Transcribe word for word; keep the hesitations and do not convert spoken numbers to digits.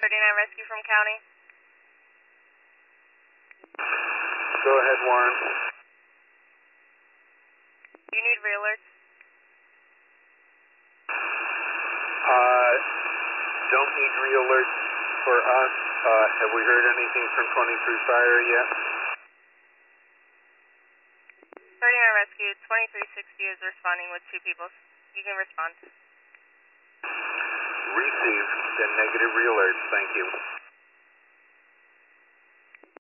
thirty-nine Rescue from County. Go ahead, Warren. Do you need re-alerts? Uh, don't need re-alerts for us. Uh, have we heard anything from twenty-three Fire yet? thirty-nine Rescue, twenty-three sixty is responding with two people. You can respond. Received, then negative re-alerts, thank you.